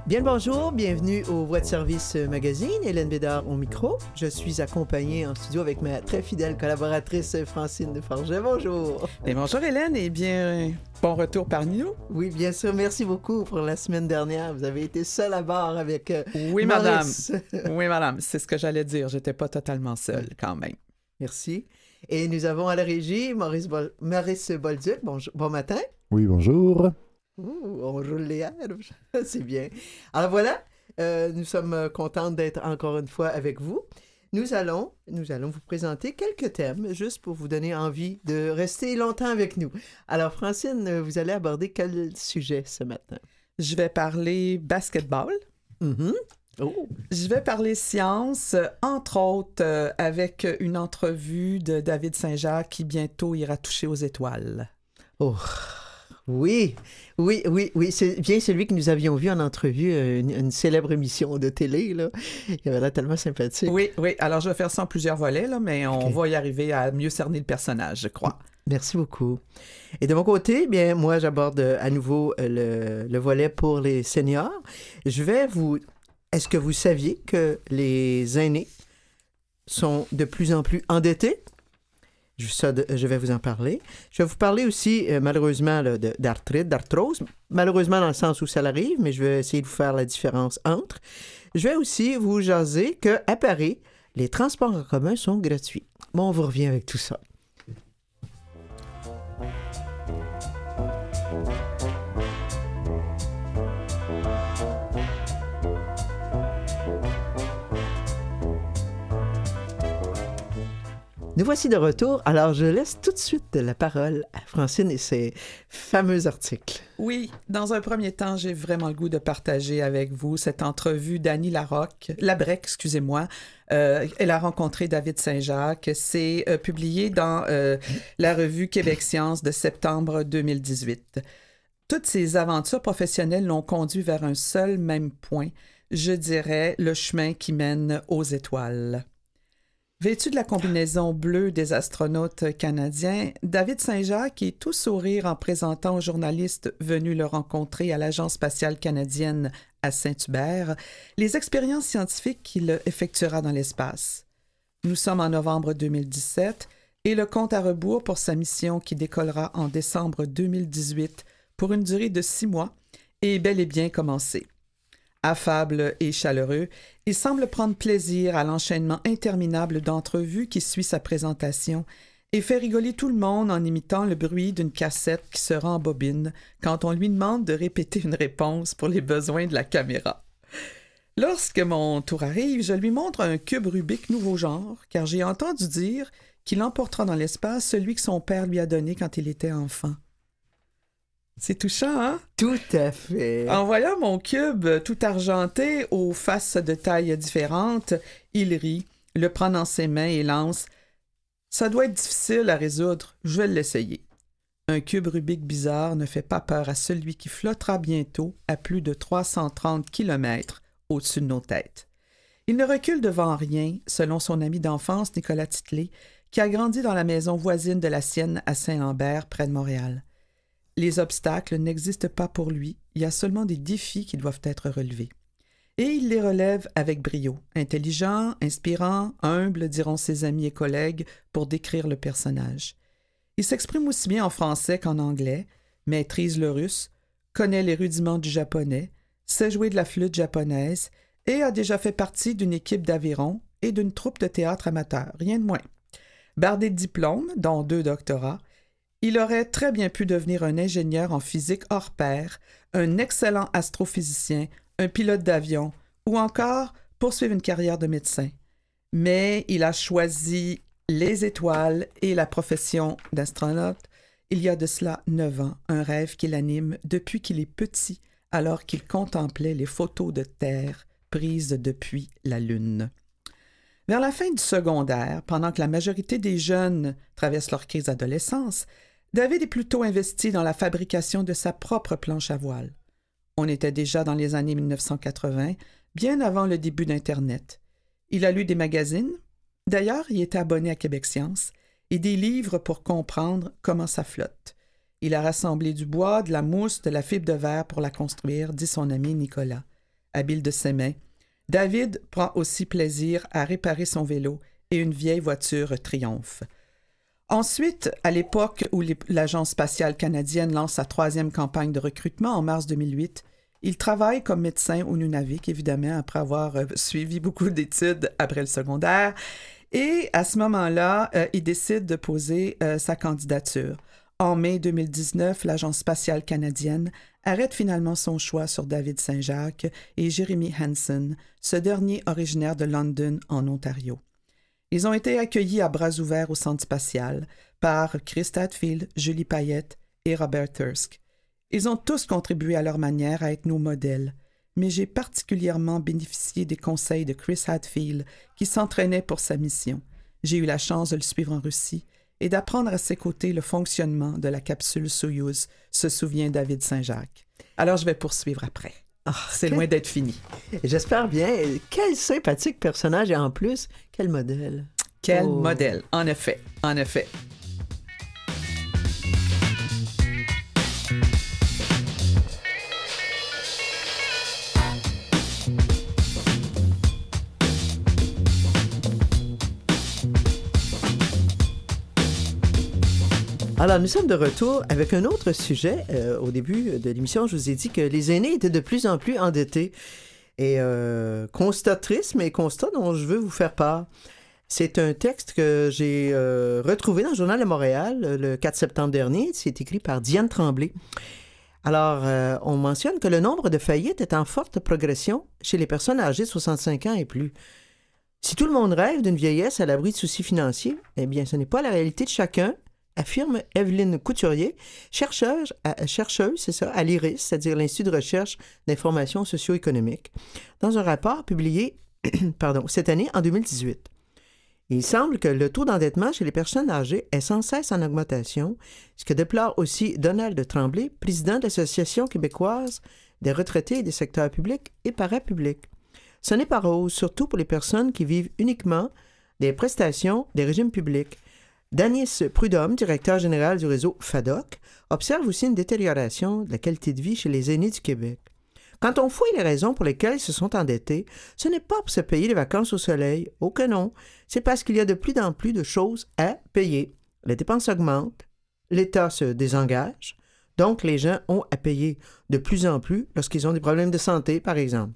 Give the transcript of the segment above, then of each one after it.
Bien le bonjour, bienvenue au Voix de service magazine, Hélène Bédard au micro. Je suis accompagnée en studio avec ma très fidèle collaboratrice Francine Defarget. Bonjour. Et bonjour Hélène et bien bon retour parmi nous. Oui, bien sûr, merci beaucoup pour la semaine dernière. Vous avez été seule à bord avec Oui, Maurice. Madame. Oui, madame, c'est ce que j'allais dire. J'étais pas totalement seule quand même. Merci. Et nous avons à la régie Maurice Bolduc. Bon matin. Oui, bonjour. Ouh, on roule les airs, c'est bien. Alors voilà, nous sommes contents d'être encore une fois avec vous. Nous allons vous présenter quelques thèmes, juste pour vous donner envie de rester longtemps avec nous. Alors Francine, vous allez aborder quel sujet ce matin? Je vais parler basketball. Mm-hmm. Oh. Je vais parler science, entre autres avec une entrevue de David Saint-Jacques qui bientôt ira toucher aux étoiles. Oh. Oui, c'est bien celui que nous avions vu en entrevue, une célèbre émission de télé, là. Il avait l'air tellement sympathique. Oui, alors je vais faire ça en plusieurs volets, là, mais on va y arriver à mieux cerner le personnage, je crois. Merci beaucoup. Et de mon côté, bien, moi, j'aborde à nouveau le volet pour les seniors. Est-ce que vous saviez que les aînés sont de plus en plus endettés? Je vais vous en parler. Je vais vous parler aussi, malheureusement, là, d'arthrite, d'arthrose. Malheureusement, dans le sens où ça arrive, mais je vais essayer de vous faire la différence entre. Je vais aussi vous jaser qu'à Paris, les transports en commun sont gratuits. Bon, on vous revient avec tout ça. Nous voici de retour. Alors, je laisse tout de suite la parole à Francine et ses fameux articles. Oui, dans un premier temps, j'ai vraiment le goût de partager avec vous cette entrevue d'Annie Labrec, excusez-moi. Elle a rencontré David Saint-Jacques. C'est publié dans la revue Québec Science de septembre 2018. Toutes ces aventures professionnelles l'ont conduit vers un seul même point, je dirais le chemin qui mène aux étoiles. Vêtu de la combinaison bleue des astronautes canadiens, David Saint-Jacques est tout sourire en présentant aux journalistes venus le rencontrer à l'Agence spatiale canadienne à Saint-Hubert les expériences scientifiques qu'il effectuera dans l'espace. Nous sommes en novembre 2017 et le compte à rebours pour sa mission qui décollera en décembre 2018 pour une durée de 6 mois est bel et bien commencé. Affable et chaleureux, il semble prendre plaisir à l'enchaînement interminable d'entrevues qui suit sa présentation et fait rigoler tout le monde en imitant le bruit d'une cassette qui se rembobine quand on lui demande de répéter une réponse pour les besoins de la caméra. Lorsque mon tour arrive, je lui montre un cube Rubik nouveau genre, car j'ai entendu dire qu'il emportera dans l'espace celui que son père lui a donné quand il était enfant. C'est touchant, hein? Tout à fait. En voyant mon cube tout argenté aux faces de tailles différentes, il rit, le prend dans ses mains et lance « Ça doit être difficile à résoudre, je vais l'essayer. » Un cube Rubik bizarre ne fait pas peur à celui qui flottera bientôt à plus de 330 km au-dessus de nos têtes. Il ne recule devant rien, selon son ami d'enfance Nicolas Titley, qui a grandi dans la maison voisine de la sienne à Saint-Lambert, près de Montréal. Les obstacles n'existent pas pour lui, il y a seulement des défis qui doivent être relevés. Et il les relève avec brio, intelligent, inspirant, humble, diront ses amis et collègues pour décrire le personnage. Il s'exprime aussi bien en français qu'en anglais, maîtrise le russe, connaît les rudiments du japonais, sait jouer de la flûte japonaise et a déjà fait partie d'une équipe d'aviron et d'une troupe de théâtre amateur, rien de moins. Bardé de diplômes, dont 2 doctorats, il aurait très bien pu devenir un ingénieur en physique hors pair, un excellent astrophysicien, un pilote d'avion ou encore poursuivre une carrière de médecin. Mais il a choisi les étoiles et la profession d'astronaute il y a de cela 9 ans, un rêve qui l'anime depuis qu'il est petit, alors qu'il contemplait les photos de Terre prises depuis la Lune. Vers la fin du secondaire, pendant que la majorité des jeunes traversent leur crise d'adolescence, David est plutôt investi dans la fabrication de sa propre planche à voile. On était déjà dans les années 1980, bien avant le début d'Internet. Il a lu des magazines. D'ailleurs, il était abonné à Québec Science et des livres pour comprendre comment ça flotte. Il a rassemblé du bois, de la mousse, de la fibre de verre pour la construire, dit son ami Nicolas. Habile de ses mains, David prend aussi plaisir à réparer son vélo et une vieille voiture Triumph. Ensuite, à l'époque où l'Agence spatiale canadienne lance sa 3e campagne de recrutement en mars 2008, il travaille comme médecin au Nunavik, évidemment, après avoir suivi beaucoup d'études après le secondaire. Et à ce moment-là, il décide de poser sa candidature. En mai 2019, l'Agence spatiale canadienne arrête finalement son choix sur David Saint-Jacques et Jeremy Hansen, ce dernier originaire de London, en Ontario. Ils ont été accueillis à bras ouverts au centre spatial par Chris Hadfield, Julie Payette et Robert Thirsk. Ils ont tous contribué à leur manière à être nos modèles, mais j'ai particulièrement bénéficié des conseils de Chris Hadfield qui s'entraînait pour sa mission. J'ai eu la chance de le suivre en Russie et d'apprendre à ses côtés le fonctionnement de la capsule Soyouz, se souvient David Saint-Jacques. Alors je vais poursuivre après. C'est loin d'être fini. J'espère bien. Quel sympathique personnage et en plus, quel modèle. Quel modèle, en effet, en effet. Alors, nous sommes de retour avec un autre sujet. Au début de l'émission, je vous ai dit que les aînés étaient de plus en plus endettés. Et constat triste, mais constat dont je veux vous faire part. C'est un texte que j'ai retrouvé dans le Journal de Montréal le 4 septembre dernier. C'est écrit par Diane Tremblay. Alors, on mentionne que le nombre de faillites est en forte progression chez les personnes âgées de 65 ans et plus. Si tout le monde rêve d'une vieillesse à l'abri de soucis financiers, eh bien, ce n'est pas la réalité de chacun, affirme Evelyne Couturier, chercheuse à l'IRIS, c'est-à-dire l'Institut de recherche d'information socio-économique, dans un rapport publié cette année en 2018. Il semble que le taux d'endettement chez les personnes âgées est sans cesse en augmentation, ce que déplore aussi Donald Tremblay, président de l'Association québécoise des retraités et des secteurs publics et parapublics. Ce n'est pas rose, surtout pour les personnes qui vivent uniquement des prestations des régimes publics. Danis Prudhomme, directeur général du réseau FADOC, observe aussi une détérioration de la qualité de vie chez les aînés du Québec. Quand on fouille les raisons pour lesquelles ils se sont endettés, ce n'est pas pour se payer les vacances au soleil. Oh que non! C'est parce qu'il y a de plus en plus de choses à payer. Les dépenses augmentent, l'État se désengage, donc les gens ont à payer de plus en plus lorsqu'ils ont des problèmes de santé, par exemple.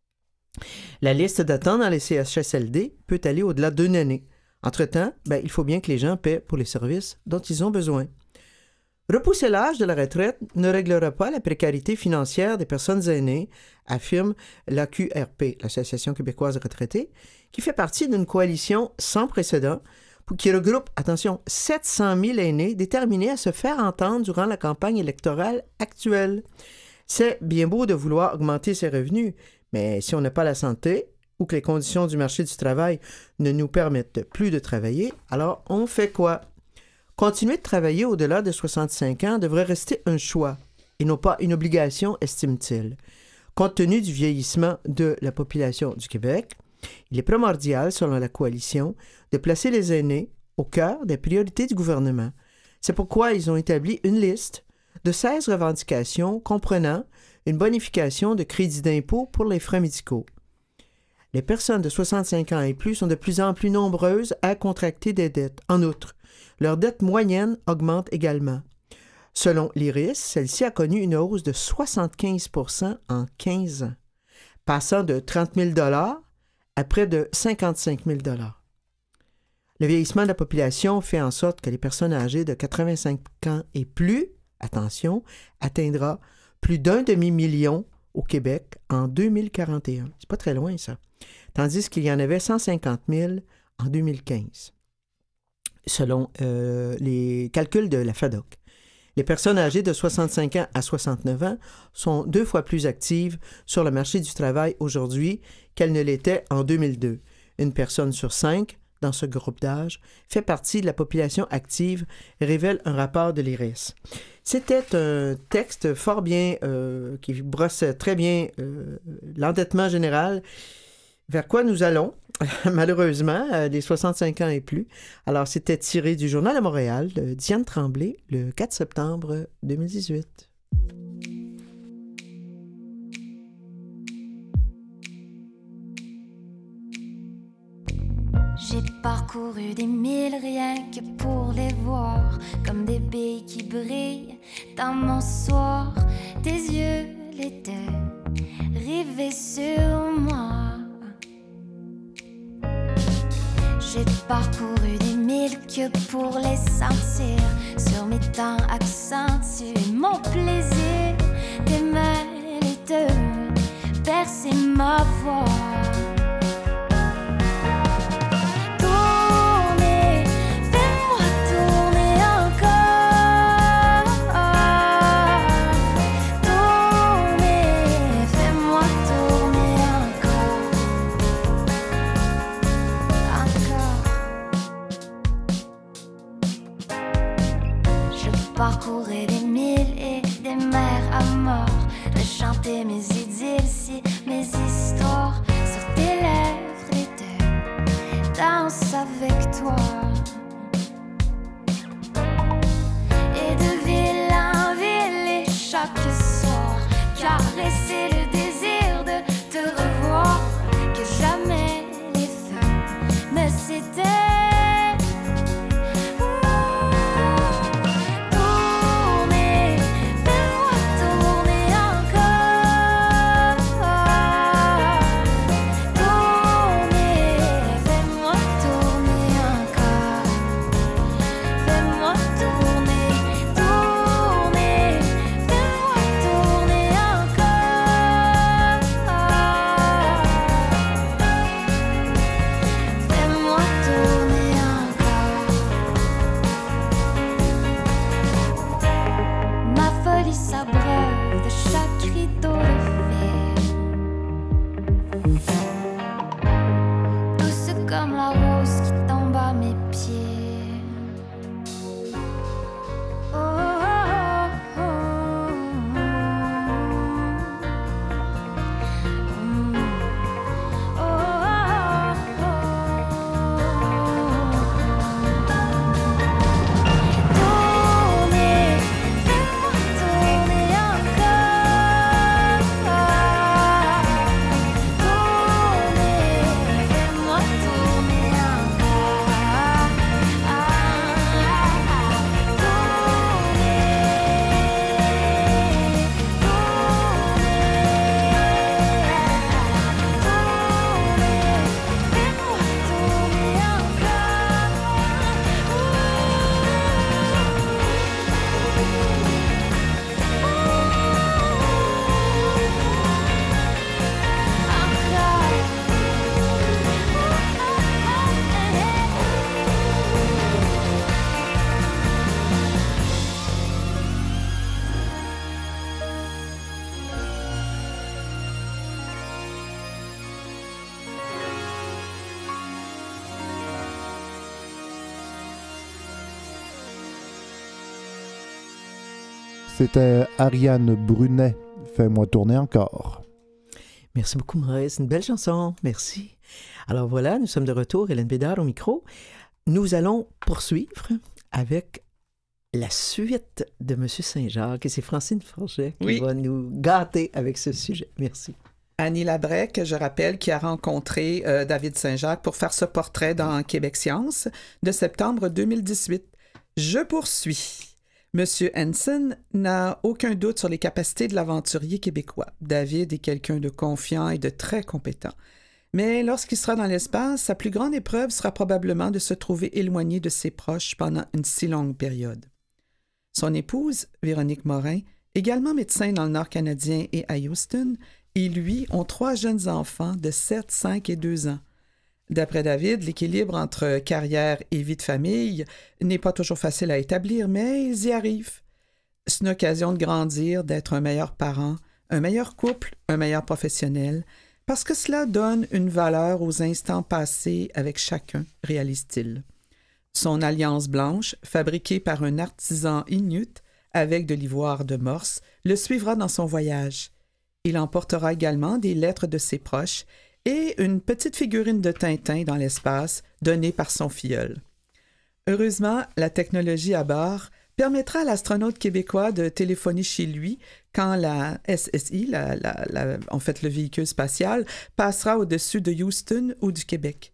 La liste d'attente dans les CHSLD peut aller au-delà d'une année. Entre-temps, il faut bien que les gens paient pour les services dont ils ont besoin. Repousser l'âge de la retraite ne réglera pas la précarité financière des personnes aînées, affirme l'AQRP, l'Association québécoise des retraités, qui fait partie d'une coalition sans précédent qui regroupe, attention, 700 000 aînés déterminés à se faire entendre durant la campagne électorale actuelle. C'est bien beau de vouloir augmenter ses revenus, mais si on n'a pas la santé, ou que les conditions du marché du travail ne nous permettent plus de travailler, alors on fait quoi? Continuer de travailler au-delà de 65 ans devrait rester un choix et non pas une obligation, estime-t-il. Compte tenu du vieillissement de la population du Québec, il est primordial, selon la coalition, de placer les aînés au cœur des priorités du gouvernement. C'est pourquoi ils ont établi une liste de 16 revendications comprenant une bonification de crédit d'impôt pour les frais médicaux. Les personnes de 65 ans et plus sont de plus en plus nombreuses à contracter des dettes. En outre, leur dette moyenne augmente également. Selon l'IRIS, celle-ci a connu une hausse de 75 % en 15 ans, passant de 30 000 $ à près de 55 000 $. Le vieillissement de la population fait en sorte que les personnes âgées de 85 ans et plus, attention, atteindra plus d'1 demi-million au Québec en 2041. C'est pas très loin, ça. Tandis qu'il y en avait 150 000 en 2015, selon les calculs de la FADOC. Les personnes âgées de 65 ans à 69 ans sont 2 fois plus actives sur le marché du travail aujourd'hui qu'elles ne l'étaient en 2002. Une personne sur 5 dans ce groupe d'âge fait partie de la population active, révèle un rapport de l'IRIS. C'était un texte fort bien, qui brosse très bien l'endettement général, vers quoi nous allons, malheureusement, des 65 ans et plus. Alors, c'était tiré du Journal de Montréal de Diane Tremblay, le 4 septembre 2018. J'ai parcouru des milles rien que pour les voir, comme des billes qui brillent dans mon soir. Tes yeux, les deux, rivés sur moi. J'ai parcouru des milles que pour les sentir. Sur mes temps accentuer mon plaisir. Tes mains, les deux, percer ma voix. Parcourir des milles et des mers à mort, de chanter mes idylles, si mes histoires sur tes lèvres, les deux dansent avec toi. Et de ville en ville et chaque soir, caresser le désir de te revoir, que jamais les feux ne s'éteignent. C'était Ariane Brunet, Fais-moi tourner encore. Merci beaucoup, Maurice. Une belle chanson. Merci. Alors voilà, nous sommes de retour. Hélène Bédard au micro. Nous allons poursuivre avec la suite de M. Saint-Jacques. Et c'est Francine Forget qui va nous gâter avec ce sujet. Merci. Annie Labrec, je rappelle, qui a rencontré David Saint-Jacques pour faire ce portrait dans Québec Science de septembre 2018. Je poursuis. Monsieur Henson n'a aucun doute sur les capacités de l'aventurier québécois. David est quelqu'un de confiant et de très compétent. Mais lorsqu'il sera dans l'espace, sa plus grande épreuve sera probablement de se trouver éloigné de ses proches pendant une si longue période. Son épouse, Véronique Morin, également médecin dans le Nord canadien et à Houston, et lui ont 3 jeunes enfants de 7, 5 et 2 ans. D'après David, l'équilibre entre carrière et vie de famille n'est pas toujours facile à établir, mais ils y arrivent. C'est une occasion de grandir, d'être un meilleur parent, un meilleur couple, un meilleur professionnel, parce que cela donne une valeur aux instants passés avec chacun, réalise-t-il. Son alliance blanche, fabriquée par un artisan inuit avec de l'ivoire de morse, le suivra dans son voyage. Il emportera également des lettres de ses proches et une petite figurine de Tintin dans l'espace donnée par son filleul. Heureusement, la technologie à bord permettra à l'astronaute québécois de téléphoner chez lui quand la SSI, en fait le véhicule spatial, passera au-dessus de Houston ou du Québec.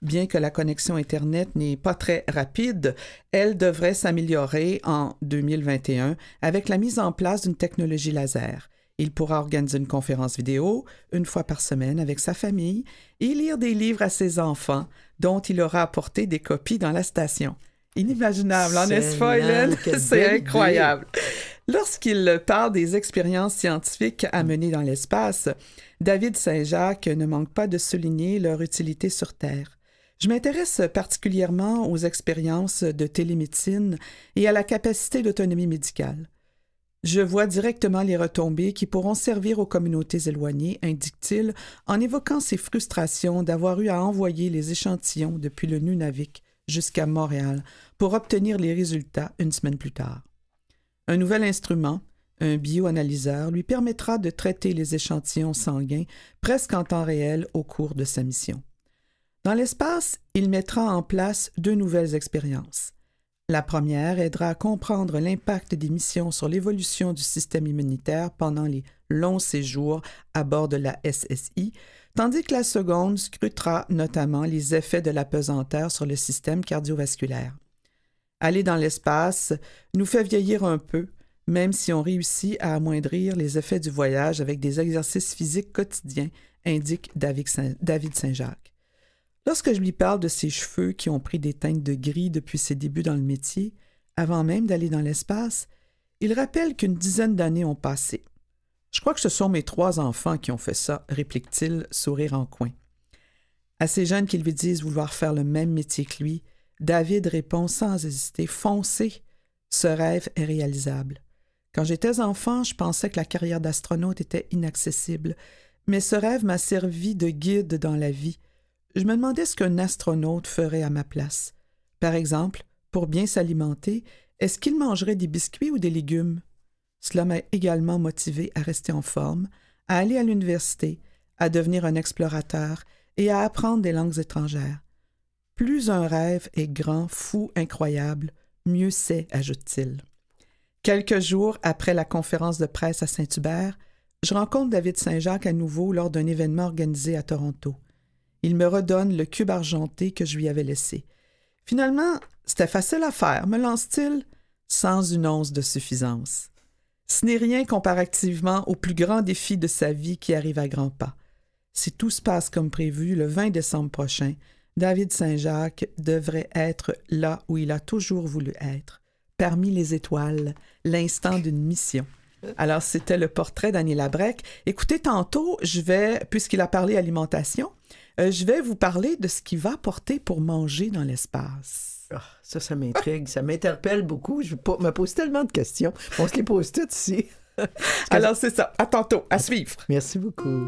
Bien que la connexion Internet n'est pas très rapide, elle devrait s'améliorer en 2021 avec la mise en place d'une technologie laser. Il pourra organiser une conférence vidéo une fois par semaine avec sa famille et lire des livres à ses enfants dont il aura apporté des copies dans la station. Inimaginable, n'est-ce pas, Hélène? C'est incroyable. Lorsqu'il parle des expériences scientifiques à mener dans l'espace, David Saint-Jacques ne manque pas de souligner leur utilité sur Terre. Je m'intéresse particulièrement aux expériences de télémédecine et à la capacité d'autonomie médicale. Je vois directement les retombées qui pourront servir aux communautés éloignées, indique-t-il, en évoquant ses frustrations d'avoir eu à envoyer les échantillons depuis le Nunavik jusqu'à Montréal pour obtenir les résultats une semaine plus tard. Un nouvel instrument, un bioanalyseur, lui permettra de traiter les échantillons sanguins presque en temps réel au cours de sa mission. Dans l'espace, il mettra en place 2 nouvelles expériences. La première aidera à comprendre l'impact des missions sur l'évolution du système immunitaire pendant les longs séjours à bord de la SSI, tandis que la seconde scrutera notamment les effets de l'apesanteur sur le système cardiovasculaire. Aller dans l'espace nous fait vieillir un peu, même si on réussit à amoindrir les effets du voyage avec des exercices physiques quotidiens, indique David Saint-Jacques. Lorsque je lui parle de ses cheveux qui ont pris des teintes de gris depuis ses débuts dans le métier, avant même d'aller dans l'espace, il rappelle qu'une dizaine d'années ont passé. « Je crois que ce sont mes 3 enfants qui ont fait ça », réplique-t-il, sourire en coin. À ces jeunes qui lui disent vouloir faire le même métier que lui, David répond sans hésiter « Foncez, ce rêve est réalisable. Quand j'étais enfant, je pensais que la carrière d'astronaute était inaccessible, mais ce rêve m'a servi de guide dans la vie. Je me demandais ce qu'un astronaute ferait à ma place. Par exemple, pour bien s'alimenter, est-ce qu'il mangerait des biscuits ou des légumes? Cela m'a également motivé à rester en forme, à aller à l'université, à devenir un explorateur et à apprendre des langues étrangères. Plus un rêve est grand, fou, incroyable, mieux c'est, ajoute-t-il. Quelques jours après la conférence de presse à Saint-Hubert, je rencontre David Saint-Jacques à nouveau lors d'un événement organisé à Toronto. Il me redonne le cube argenté que je lui avais laissé. Finalement, c'était facile à faire, me lance-t-il, sans une once de suffisance. Ce n'est rien comparativement au plus grand défi de sa vie qui arrive à grands pas. Si tout se passe comme prévu, le 20 décembre prochain, David Saint-Jacques devrait être là où il a toujours voulu être, parmi les étoiles, l'instant d'une mission. Alors, c'était le portrait d'Annie Labrec. Écoutez, tantôt, puisqu'il a parlé alimentation, je vais vous parler de ce qu'il va apporter pour manger dans l'espace. Oh, ça m'intrigue, ça m'interpelle beaucoup. Je me pose tellement de questions. On se les pose toutes ici. Alors, c'est ça. À tantôt. À suivre. Merci beaucoup.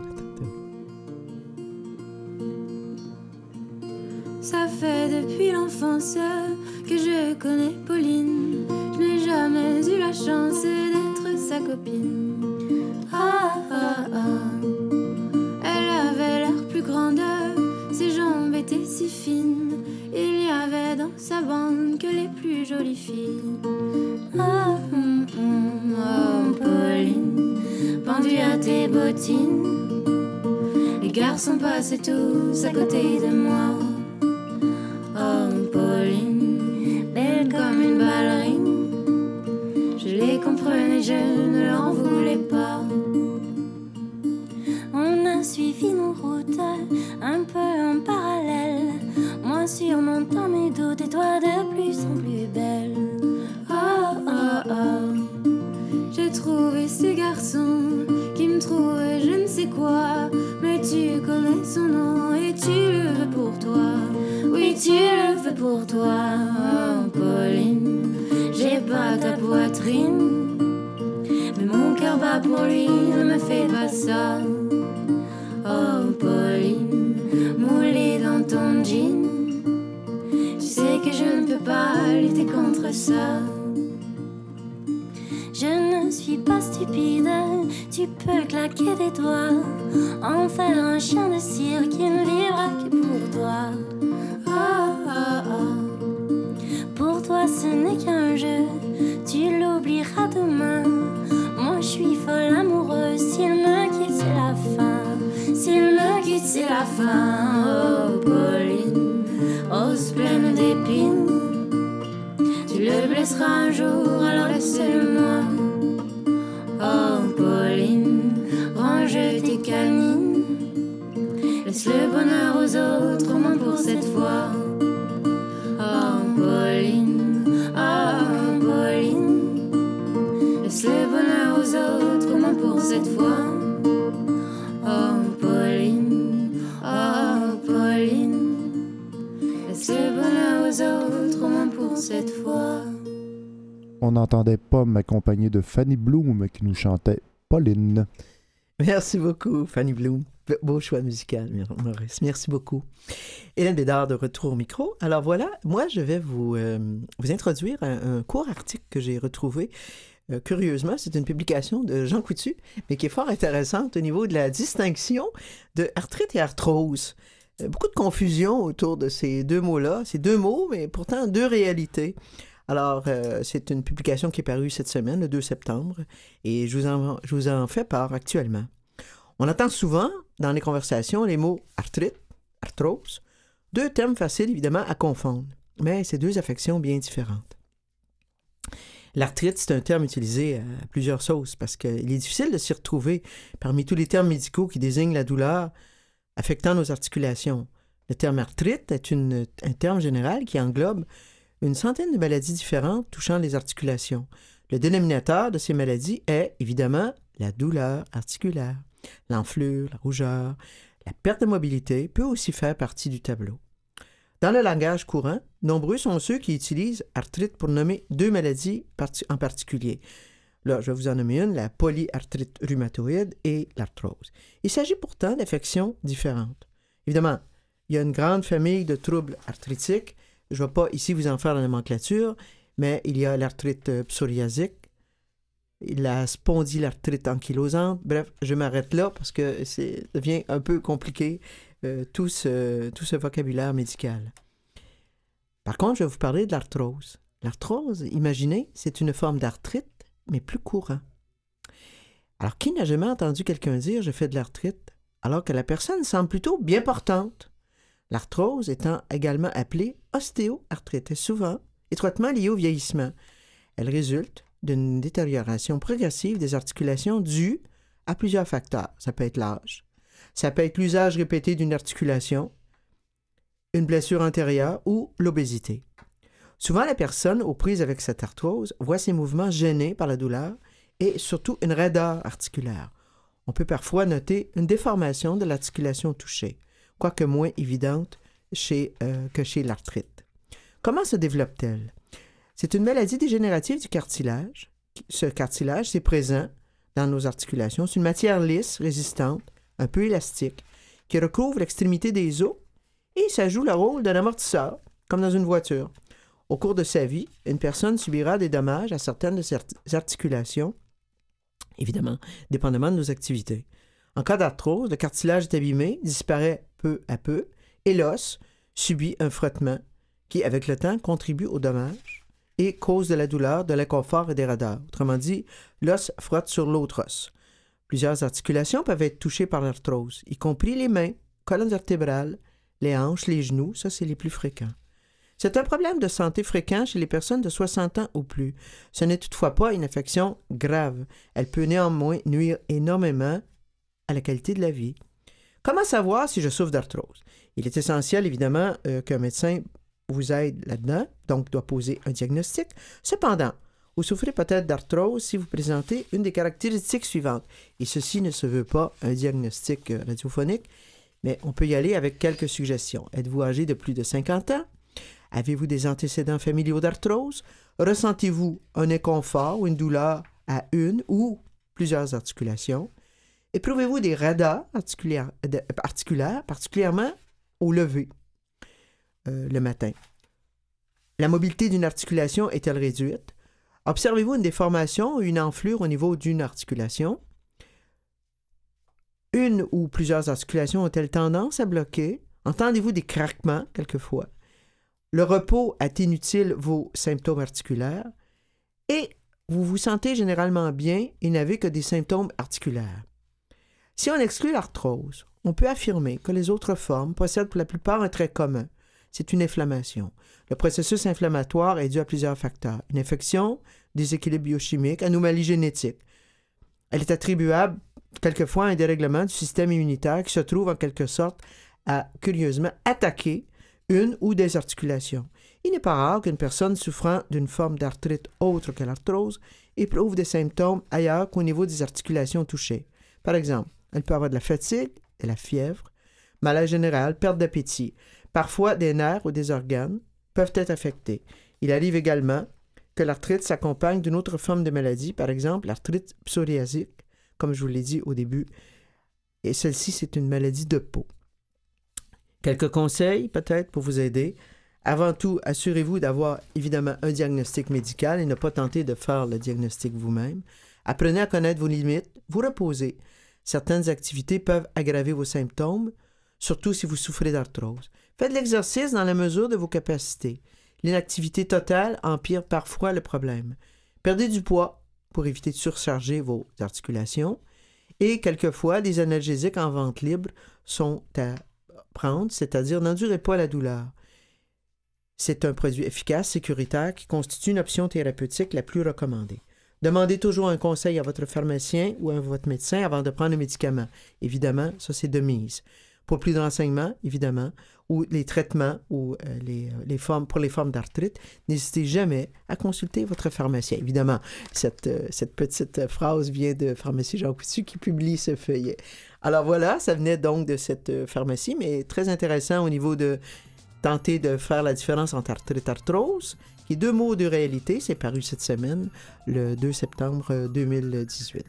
Ça fait depuis l'enfance que je connais Pauline. Je n'ai jamais eu la chance d'être sa copine. Ah, ah, ah. Elle avait l'air plus grande, ses jambes étaient si fines. Il y avait dans sa bande que les plus jolies filles. Ah, oh, Pauline, pendue à tes bottines. Les garçons passaient tous à côté de moi. Oh, Pauline, belle comme une ballerine. Je les comprenais, je ne leur voulais pas. On a suivi nos routes un peu en parallèle. Moi surmontant mes doutes et toi de plus en plus belle. Oh, oh, oh. J'ai trouvé ce garçon qui me trouvait je ne sais quoi. Mais tu connais son nom et tu le veux pour toi. Oui, tu le veux pour toi. Oh, Pauline, j'ai pas ta poitrine, mais mon cœur bat pour lui, ne me fais pas ça. Oh, Pauline, moulée dans ton jean, tu sais que je ne peux pas lutter contre ça. Je ne suis pas stupide, tu peux claquer des doigts, en faire un chien de cirque qui ne vivra que pour toi. Oh, oh, oh. Pour toi ce n'est qu'un jeu, tu l'oublieras demain. Moi je suis folle amoureuse, s'il me quitte c'est la fin. S'il me quitte c'est la fin. Oh, Pauline, sera un jour, alors laissez-le-moi. Oh Pauline, range tes canines. Laisse le bonheur aux autres, au moins pour cette fois. Oh Pauline, laisse le bonheur aux autres, au moins pour cette fois. Oh Pauline, laisse le bonheur aux autres, au moins pour cette fois. On n'entendait pas m'accompagner de Fanny Bloom qui nous chantait Pauline. Merci beaucoup, Fanny Bloom. Beau choix musical, Maurice. Merci beaucoup. Hélène Bédard de retour au micro. Alors voilà, moi, je vais vous introduire un court article que j'ai retrouvé. Curieusement, c'est une publication de Jean Coutu, mais qui est fort intéressante au niveau de la distinction de arthrite et arthrose. Beaucoup de confusion autour de ces deux mots-là. C'est deux mots, mais pourtant deux réalités. Alors, c'est une publication qui est parue cette semaine, le 2 septembre, et je vous en fais part actuellement. On entend souvent dans les conversations les mots arthrite, arthrose, deux termes faciles évidemment à confondre, mais c'est deux affections bien différentes. L'arthrite, c'est un terme utilisé à plusieurs sauces parce qu'il est difficile de s'y retrouver parmi tous les termes médicaux qui désignent la douleur affectant nos articulations. Le terme arthrite est un terme général qui englobe une centaine de maladies différentes touchant les articulations. Le dénominateur de ces maladies est, évidemment, la douleur articulaire. L'enflure, la rougeur, la perte de mobilité peut aussi faire partie du tableau. Dans le langage courant, nombreux sont ceux qui utilisent arthrite pour nommer deux maladies en particulier. Là, je vais vous en nommer une, la polyarthrite rhumatoïde et l'arthrose. Il s'agit pourtant d'affections différentes. Évidemment, il y a une grande famille de troubles arthritiques. Je ne vais pas ici vous en faire la nomenclature, mais il y a l'arthrite psoriasique, la spondylarthrite ankylosante. Bref, je m'arrête là parce que ça devient un peu compliqué, tout ce vocabulaire médical. Par contre, je vais vous parler de l'arthrose. L'arthrose, imaginez, c'est une forme d'arthrite, mais plus courant. Alors, qui n'a jamais entendu quelqu'un dire « je fais de l'arthrite » alors que la personne semble plutôt bien portante? L'arthrose étant également appelée ostéoarthrite est souvent étroitement liée au vieillissement. Elle résulte d'une détérioration progressive des articulations due à plusieurs facteurs. Ça peut être l'âge, ça peut être l'usage répété d'une articulation, une blessure antérieure ou l'obésité. Souvent, la personne aux prises avec cette arthrose voit ses mouvements gênés par la douleur et surtout une raideur articulaire. On peut parfois noter une déformation de l'articulation touchée, quoique moins évidente que chez l'arthrite. Comment se développe-t-elle? C'est une maladie dégénérative du cartilage. Ce cartilage, c'est présent dans nos articulations. C'est une matière lisse, résistante, un peu élastique, qui recouvre l'extrémité des os et ça joue le rôle d'un amortisseur, comme dans une voiture. Au cours de sa vie, une personne subira des dommages à certaines de ses articulations, évidemment, dépendamment de nos activités. En cas d'arthrose, le cartilage est abîmé, disparaît peu à peu, et l'os subit un frottement qui, avec le temps, contribue au dommage et cause de la douleur, de l'inconfort et des raideurs. Autrement dit, l'os frotte sur l'autre os. Plusieurs articulations peuvent être touchées par l'arthrose, y compris les mains, colonne vertébrale, les hanches, les genoux, ça c'est les plus fréquents. C'est un problème de santé fréquent chez les personnes de 60 ans ou plus. Ce n'est toutefois pas une affection grave. Elle peut néanmoins nuire énormément à la qualité de la vie. Comment savoir si je souffre d'arthrose? Il est essentiel, évidemment, qu'un médecin vous aide là-dedans, donc doit poser un diagnostic. Cependant, vous souffrez peut-être d'arthrose si vous présentez une des caractéristiques suivantes. Et ceci ne se veut pas un diagnostic radiophonique, mais on peut y aller avec quelques suggestions. Êtes-vous âgé de plus de 50 ans? Avez-vous des antécédents familiaux d'arthrose? Ressentez-vous un inconfort ou une douleur à une ou plusieurs articulations? Éprouvez-vous des raideurs articulaires, particulièrement au lever le matin? La mobilité d'une articulation est-elle réduite? Observez-vous une déformation ou une enflure au niveau d'une articulation? Une ou plusieurs articulations ont-elles tendance à bloquer? Entendez-vous des craquements quelquefois? Le repos atténue-t-il vos symptômes articulaires? Et vous vous sentez généralement bien et n'avez que des symptômes articulaires. Si on exclut l'arthrose, on peut affirmer que les autres formes possèdent pour la plupart un trait commun, c'est une inflammation. Le processus inflammatoire est dû à plusieurs facteurs. Une infection, déséquilibre biochimique, anomalie génétique. Elle est attribuable quelquefois à un dérèglement du système immunitaire qui se trouve en quelque sorte à, curieusement, attaquer une ou des articulations. Il n'est pas rare qu'une personne souffrant d'une forme d'arthrite autre que l'arthrose éprouve des symptômes ailleurs qu'au niveau des articulations touchées. Par exemple, elle peut avoir de la fatigue, de la fièvre, malaise général, perte d'appétit. Parfois, des nerfs ou des organes peuvent être affectés. Il arrive également que l'arthrite s'accompagne d'une autre forme de maladie, par exemple l'arthrite psoriasique, comme je vous l'ai dit au début, et celle-ci, c'est une maladie de peau. Quelques conseils peut-être pour vous aider. Avant tout, assurez-vous d'avoir évidemment un diagnostic médical et ne pas tenter de faire le diagnostic vous-même. Apprenez à connaître vos limites, vous reposez. Certaines activités peuvent aggraver vos symptômes, surtout si vous souffrez d'arthrose. Faites de l'exercice dans la mesure de vos capacités. L'inactivité totale empire parfois le problème. Perdez du poids pour éviter de surcharger vos articulations et quelquefois des analgésiques en vente libre sont à prendre, c'est-à-dire n'endurez pas la douleur. C'est un produit efficace, sécuritaire, qui constitue une option thérapeutique la plus recommandée. Demandez toujours un conseil à votre pharmacien ou à votre médecin avant de prendre le médicament. Évidemment, ça c'est de mise. Pour plus de renseignements, évidemment, ou les traitements ou les formes, pour les formes d'arthrite, n'hésitez jamais à consulter votre pharmacien. Évidemment, cette petite phrase vient de Pharmacie Jean Coutu qui publie ce feuillet. Alors voilà, ça venait donc de cette pharmacie, mais très intéressant au niveau de tenter de faire la différence entre arthrite et arthrose, qui est 2 mots de réalité. C'est paru cette semaine, le 2 septembre 2018.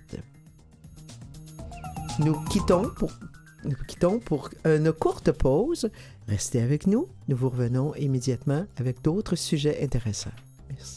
Nous quittons pour une courte pause. Restez avec nous. Nous vous revenons immédiatement avec d'autres sujets intéressants. Merci.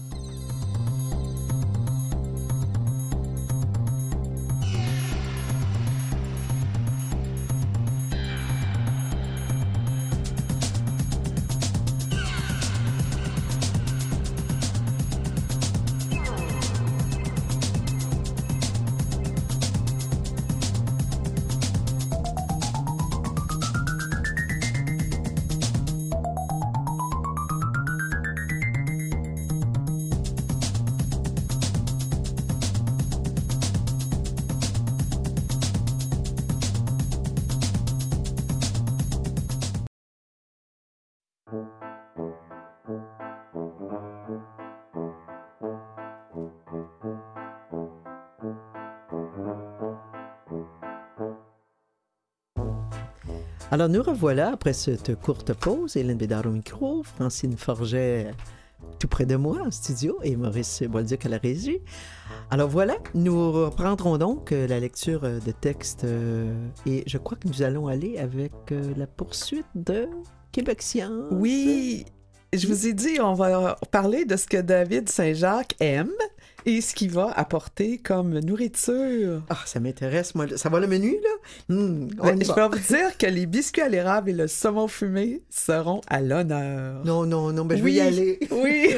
Alors, nous revoilà après cette courte pause. Hélène Bédard au micro, Francine Forget tout près de moi en studio et Maurice Bolduc à la régie. Alors voilà, nous reprendrons donc la lecture de texte et je crois que nous allons aller avec la poursuite de Québec Science. Oui, je vous ai dit, on va parler de ce que David Saint-Jacques aime et ce qu'il va apporter comme nourriture. Ah, ça m'intéresse, moi. Ça va le menu, là? Je peux vous dire que les biscuits à l'érable et le saumon fumé seront à l'honneur. Non, ben je vais y aller. Oui.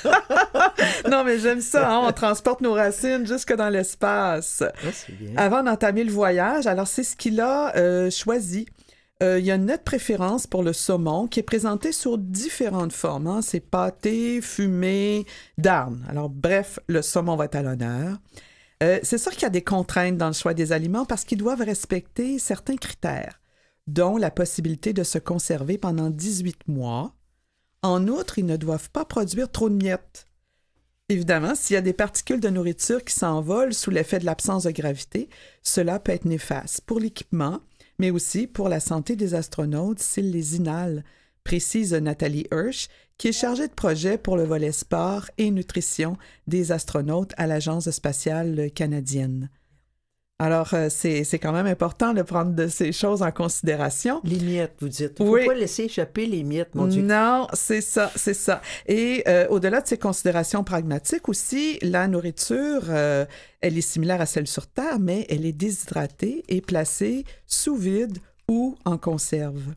Non, mais j'aime ça, hein? On transporte nos racines jusque dans l'espace. Ah, c'est bien. Avant d'entamer le voyage, alors c'est ce qu'il a choisi. Il y a une nette préférence pour le saumon qui est présenté sous différentes formes. Hein? C'est pâté, fumé, darne. Alors bref, le saumon va être à l'honneur. C'est sûr qu'il y a des contraintes dans le choix des aliments parce qu'ils doivent respecter certains critères, dont la possibilité de se conserver pendant 18 mois. En outre, ils ne doivent pas produire trop de miettes. Évidemment, s'il y a des particules de nourriture qui s'envolent sous l'effet de l'absence de gravité, cela peut être néfaste pour l'équipement, mais aussi pour la santé des astronautes s'ils les inhalent, précise Nathalie Hirsch, qui est chargée de projet pour le volet sport et nutrition des astronautes à l'Agence spatiale canadienne. Alors, c'est quand même important de prendre de ces choses en considération. Les miettes, vous dites. Il ne faut pas laisser échapper les miettes, mon Dieu. Non, c'est ça. Et au-delà de ces considérations pragmatiques aussi, la nourriture, elle est similaire à celle sur Terre, mais elle est déshydratée et placée sous vide ou en conserve.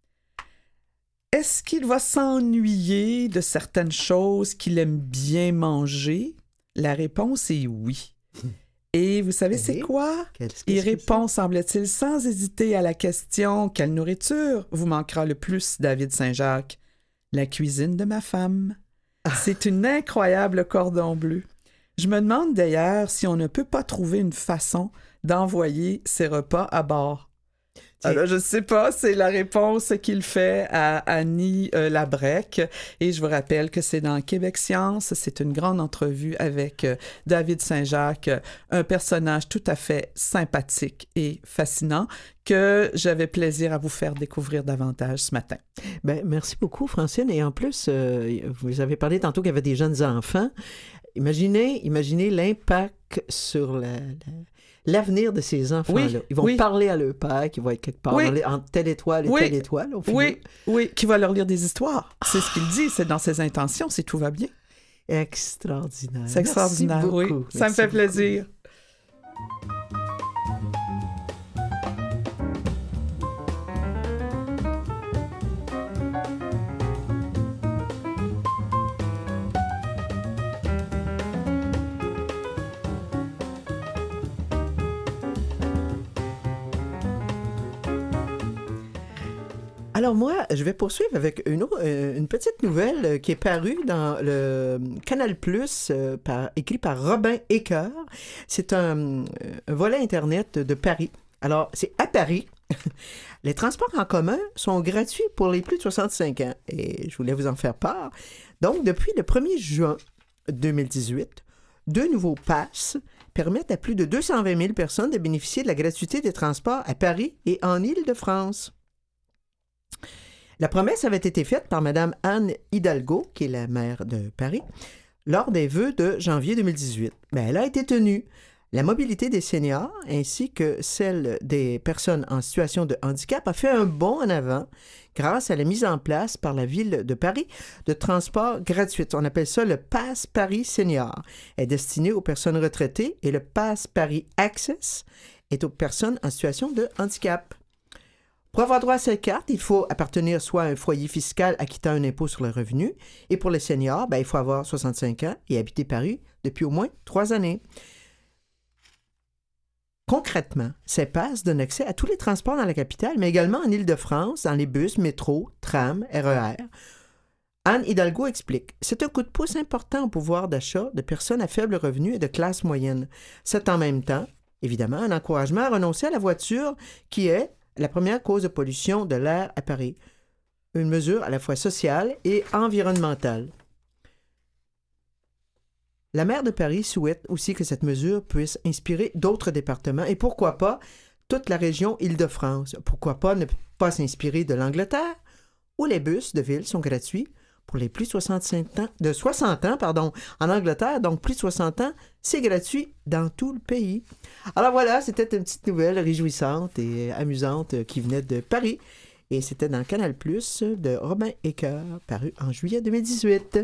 Est-ce qu'il va s'ennuyer de certaines choses qu'il aime bien manger? La réponse est oui. Et vous savez c'est quoi? Il répond, semble-t-il, sans hésiter à la question « Quelle nourriture vous manquera le plus, David Saint-Jacques? » La cuisine de ma femme. C'est une incroyable cordon bleu. Je me demande d'ailleurs si on ne peut pas trouver une façon d'envoyer ces repas à bord. Alors, je ne sais pas, c'est la réponse qu'il fait à Annie Labrec. Et je vous rappelle que c'est dans Québec Science. C'est une grande entrevue avec David Saint-Jacques, un personnage tout à fait sympathique et fascinant que j'avais plaisir à vous faire découvrir davantage ce matin. Ben, merci beaucoup, Francine. Et en plus, vous avez parlé tantôt qu'il y avait des jeunes enfants. Imaginez l'impact sur l'avenir de ces enfants-là. Oui, ils vont parler à leur père, qui va être quelque part entre telle étoile et telle étoile. Oui, qui va leur lire des histoires. C'est ce qu'il dit, c'est dans ses intentions, si tout va bien. Extraordinaire. C'est extraordinaire, merci beaucoup. Oui. Ça me fait plaisir. Alors moi, je vais poursuivre avec une petite nouvelle qui est parue dans le Canal+, écrit par Robin Ecker. C'est un volet Internet de Paris. Alors, c'est à Paris. Les transports en commun sont gratuits pour les plus de 65 ans. Et je voulais vous en faire part. Donc, depuis le 1er juin 2018, 2 nouveaux passes permettent à plus de 220 000 personnes de bénéficier de la gratuité des transports à Paris et en Île-de-France. La promesse avait été faite par Mme Anne Hidalgo, qui est la maire de Paris, lors des vœux de janvier 2018. Mais elle a été tenue. La mobilité des seniors ainsi que celle des personnes en situation de handicap a fait un bond en avant grâce à la mise en place par la Ville de Paris de transports gratuits. On appelle ça le Pass Paris Senior. Elle est destiné aux personnes retraitées et le Pass Paris Access est aux personnes en situation de handicap. Pour avoir droit à cette carte, il faut appartenir soit à un foyer fiscal acquittant un impôt sur le revenu, et pour les seniors, il faut avoir 65 ans et habiter Paris depuis au moins 3 années. Concrètement, ces passes donnent accès à tous les transports dans la capitale, mais également en Île-de-France, dans les bus, métro, tram, RER. Anne Hidalgo explique « C'est un coup de pouce important au pouvoir d'achat de personnes à faible revenu et de classe moyenne. C'est en même temps, évidemment, un encouragement à renoncer à la voiture qui est la première cause de pollution de l'air à Paris. Une mesure à la fois sociale et environnementale. » La maire de Paris souhaite aussi que cette mesure puisse inspirer d'autres départements et pourquoi pas toute la région Île-de-France. Pourquoi pas ne pas s'inspirer de l'Angleterre, où les bus de ville sont gratuits pour les plus de 60 ans. En Angleterre, donc plus de 60 ans, c'est gratuit dans tout le pays. Alors voilà, c'était une petite nouvelle réjouissante et amusante qui venait de Paris. Et c'était dans Canal+, de Robin Ecker, paru en juillet 2018.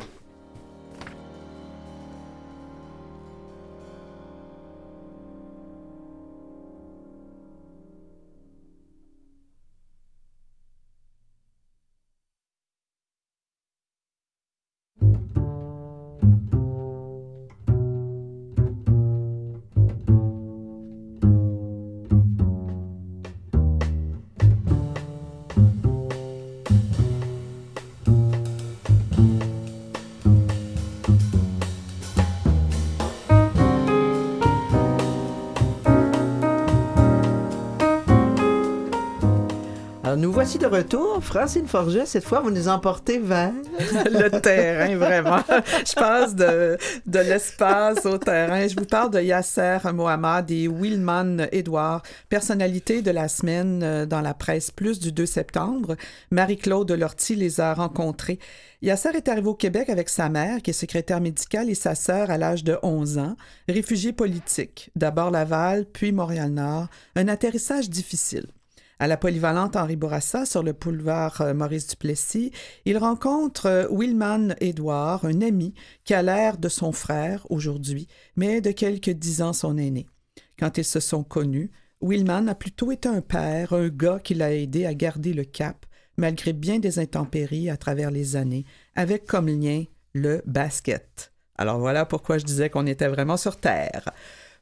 Nous voici de retour. Francine Forget, cette fois, vous nous emportez vers... le terrain, vraiment. Je passe de l'espace au terrain. Je vous parle de Yasser Mohamed et Wilman Edouard, personnalité de la semaine dans la presse plus du 2 septembre. Marie-Claude Lortie les a rencontrés. Yasser est arrivé au Québec avec sa mère, qui est secrétaire médicale, et sa sœur à l'âge de 11 ans, réfugiés politiques. D'abord Laval, puis Montréal-Nord. Un atterrissage difficile. À la polyvalente Henri Bourassa, sur le boulevard Maurice Duplessis, il rencontre Wilman Edouard, un ami qui a l'air de son frère aujourd'hui, mais de quelques 10 ans son aîné. Quand ils se sont connus, Wilman a plutôt été un père, un gars qui l'a aidé à garder le cap, malgré bien des intempéries à travers les années, avec comme lien le basket. Alors voilà pourquoi je disais qu'on était vraiment sur Terre.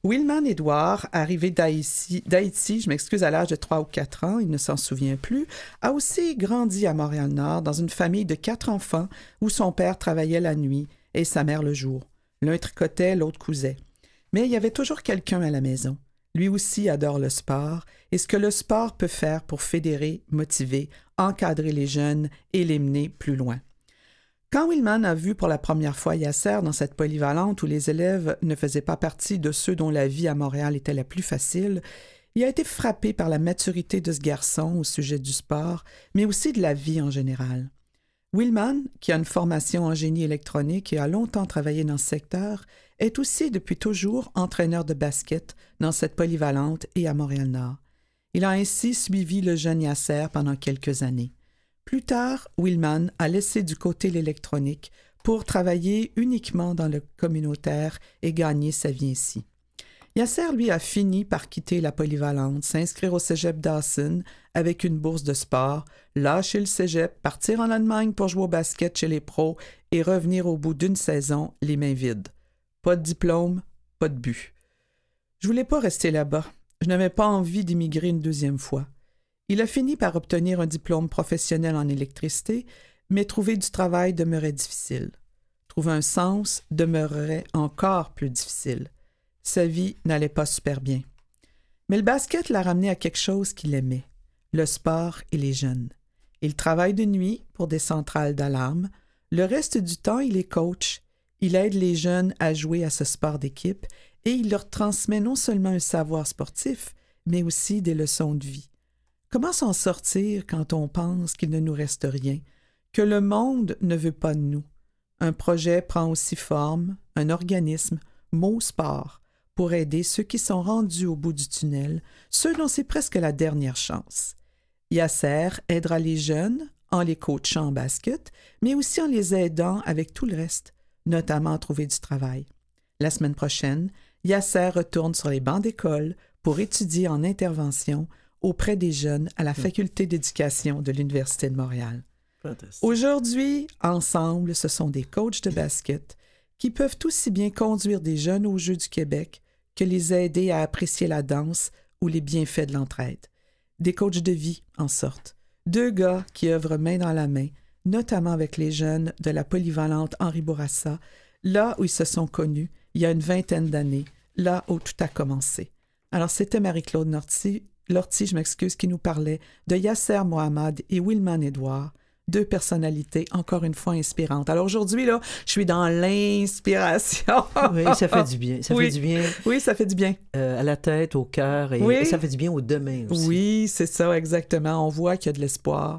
Willman Edouard, arrivé d'Haïti, je m'excuse, à l'âge de 3 ou 4 ans, il ne s'en souvient plus, a aussi grandi à Montréal-Nord dans une famille de 4 enfants où son père travaillait la nuit et sa mère le jour. L'un tricotait, l'autre cousait. Mais il y avait toujours quelqu'un à la maison. Lui aussi adore le sport et ce que le sport peut faire pour fédérer, motiver, encadrer les jeunes et les mener plus loin. Quand Willman a vu pour la première fois Yasser dans cette polyvalente où les élèves ne faisaient pas partie de ceux dont la vie à Montréal était la plus facile, il a été frappé par la maturité de ce garçon au sujet du sport, mais aussi de la vie en général. Willman, qui a une formation en génie électronique et a longtemps travaillé dans ce secteur, est aussi depuis toujours entraîneur de basket dans cette polyvalente et à Montréal-Nord. Il a ainsi suivi le jeune Yasser pendant quelques années. Plus tard, Willman a laissé du côté l'électronique pour travailler uniquement dans le communautaire et gagner sa vie ainsi. Yasser, lui, a fini par quitter la polyvalente, s'inscrire au cégep Dawson avec une bourse de sport, lâcher le cégep, partir en Allemagne pour jouer au basket chez les pros et revenir au bout d'une saison les mains vides. Pas de diplôme, pas de but. Je voulais pas rester là-bas. Je n'avais pas envie d'immigrer une deuxième fois. Il a fini par obtenir un diplôme professionnel en électricité, mais trouver du travail demeurait difficile. Trouver un sens demeurerait encore plus difficile. Sa vie n'allait pas super bien. Mais le basket l'a ramené à quelque chose qu'il aimait, le sport et les jeunes. Il travaille de nuit pour des centrales d'alarme. Le reste du temps, il est coach. Il aide les jeunes à jouer à ce sport d'équipe et il leur transmet non seulement un savoir sportif, mais aussi des leçons de vie. Comment s'en sortir quand on pense qu'il ne nous reste rien, que le monde ne veut pas de nous? Un projet prend aussi forme, un organisme, mot sport, pour aider ceux qui sont rendus au bout du tunnel, ceux dont c'est presque la dernière chance. Yasser aidera les jeunes en les coachant en basket, mais aussi en les aidant avec tout le reste, notamment à trouver du travail. La semaine prochaine, Yasser retourne sur les bancs d'école pour étudier en intervention auprès des jeunes à la Faculté d'éducation de l'Université de Montréal. Fantastique. Aujourd'hui, ensemble, ce sont des coachs de basket qui peuvent aussi bien conduire des jeunes aux Jeux du Québec que les aider à apprécier la danse ou les bienfaits de l'entraide. Des coachs de vie, en sorte. 2 gars qui œuvrent main dans la main, notamment avec les jeunes de la polyvalente Henri Bourassa, là où ils se sont connus il y a une 20aine d'années, là où tout a commencé. Alors, c'était Marie-Claude Lortie, qui nous parlait de Yasser Mohamed et Willman Edouard, 2 personnalités encore une fois inspirantes. Alors aujourd'hui, là, je suis dans l'inspiration. Oui, ça fait du bien. Ça fait du bien. Oui, ça fait du bien. À la tête, au cœur, et ça fait du bien au demain aussi. Oui, c'est ça, exactement. On voit qu'il y a de l'espoir.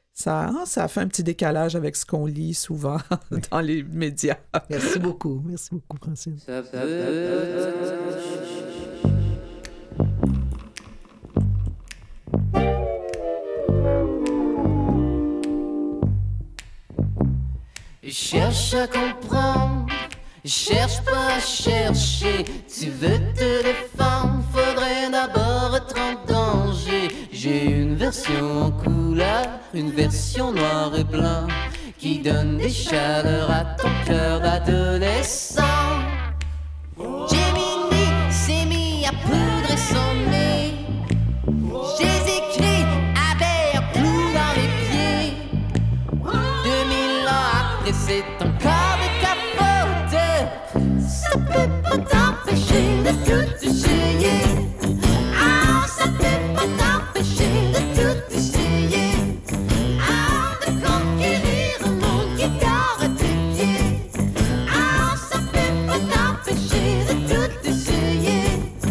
Ça fait un petit décalage avec ce qu'on lit souvent dans les médias. Merci beaucoup, Francine. Cherche à comprendre, cherche pas à chercher. Tu veux te défendre, faudrait d'abord être en danger. J'ai une version en couleur, une version noir et blanc, qui donne des chaleurs à ton cœur d'adolescent. Gemini s'est mis à poudrer son nez. J'ai écrit avec clou dans les pieds. 2000 ans après, c'est encore de ta faute. Ça peut pas t'empêcher de tout essayer. Ah, ça peut pas t'empêcher de tout essayer. Ah, de conquérir un monde qui dort à tes pieds. Ah, ça peut pas t'empêcher de tout essayer.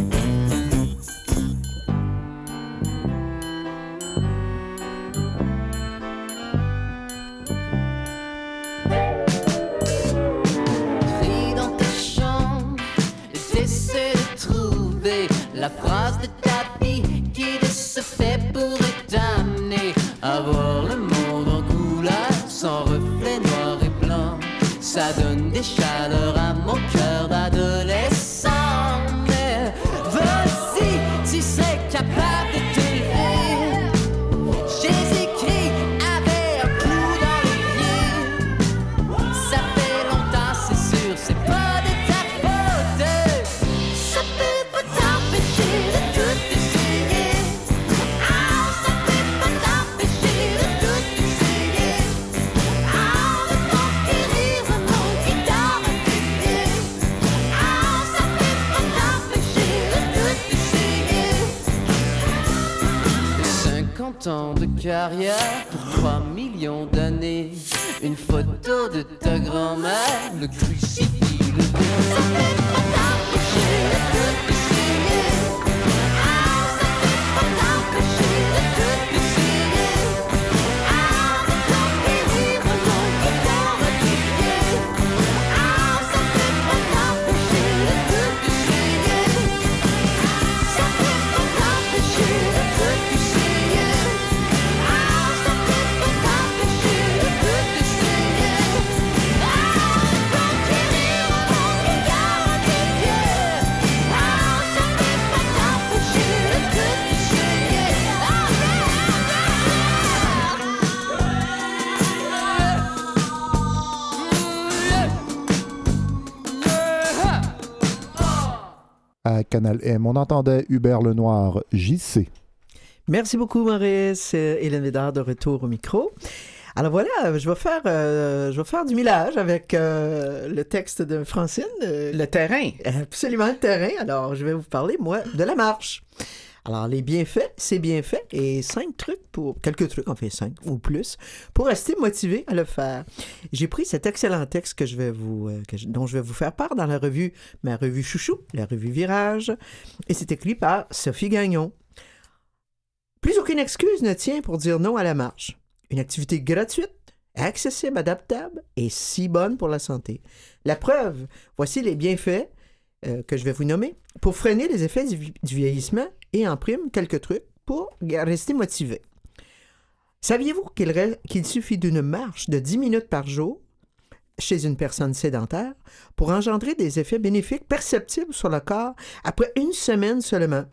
Crie dans ta chambre, t'essaies de trouver la phrase de ta vie qui se fait pourrait t'amener à voir le monde en couleur, sans reflet noir et blanc. Ça donne des chaleurs à mon cœur d'adolescent. Mais vas-y, tu serais capable de t'élever. J'ai écrit avec un clou dans les pieds. Ça fait longtemps, c'est sûr, c'est pas de ta faute. Ça peut de carrière pour 3 millions d'années. Une photo de ta grand-mère, le crucifix, le verre. À Canal M, on entendait Hubert Lenoir, JC. Merci beaucoup, Maurice. Hélène Védard de retour au micro. Alors voilà, je vais faire du millage avec le texte de Francine. Le terrain. Absolument le terrain. Alors, je vais vous parler, moi, de la marche. Alors, les bienfaits, c'est bien fait. Et quelques trucs, en fait 5 ou plus, pour rester motivé à le faire. J'ai pris cet excellent texte dont je vais vous faire part dans ma revue chouchou, la revue Virage. Et c'est écrit par Sophie Gagnon. Plus aucune excuse ne tient pour dire non à la marche. Une activité gratuite, accessible, adaptable et si bonne pour la santé. La preuve, voici les bienfaits que je vais vous nommer pour freiner les effets du vieillissement et en prime quelques trucs pour rester motivé. Saviez-vous qu'il suffit d'une marche de 10 minutes par jour chez une personne sédentaire pour engendrer des effets bénéfiques perceptibles sur le corps après une semaine seulement?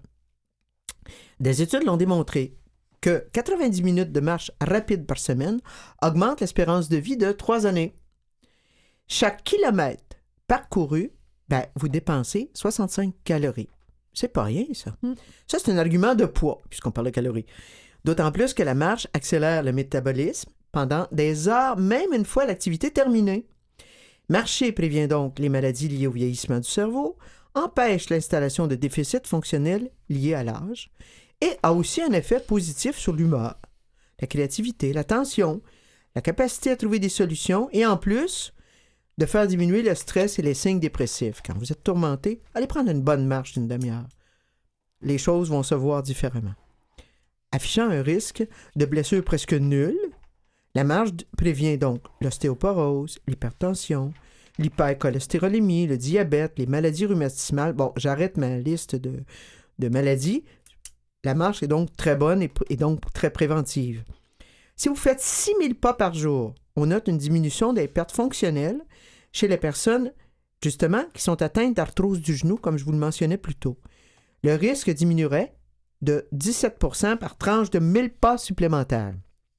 Des études l'ont démontré que 90 minutes de marche rapide par semaine augmentent l'espérance de vie de 3 années. Chaque kilomètre parcouru, vous dépensez 65 calories. C'est pas rien, ça. Ça, c'est un argument de poids, puisqu'on parle de calories. D'autant plus que la marche accélère le métabolisme pendant des heures, même une fois l'activité terminée. Marcher prévient donc les maladies liées au vieillissement du cerveau, empêche l'installation de déficits fonctionnels liés à l'âge et a aussi un effet positif sur l'humeur, la créativité, l'attention, la capacité à trouver des solutions et en plus de faire diminuer le stress et les signes dépressifs. Quand vous êtes tourmenté, allez prendre une bonne marche d'une demi-heure. Les choses vont se voir différemment. Affichant un risque de blessure presque nul, la marche prévient donc l'ostéoporose, l'hypertension, l'hypercholestérolémie, le diabète, les maladies rhumatismales. Bon, j'arrête ma liste de maladies. La marche est donc très bonne et donc très préventive. Si vous faites 6000 pas par jour, on note une diminution des pertes fonctionnelles chez les personnes, justement, qui sont atteintes d'arthrose du genou, comme je vous le mentionnais plus tôt. Le risque diminuerait de 17% par tranche de 1000 pas supplémentaires.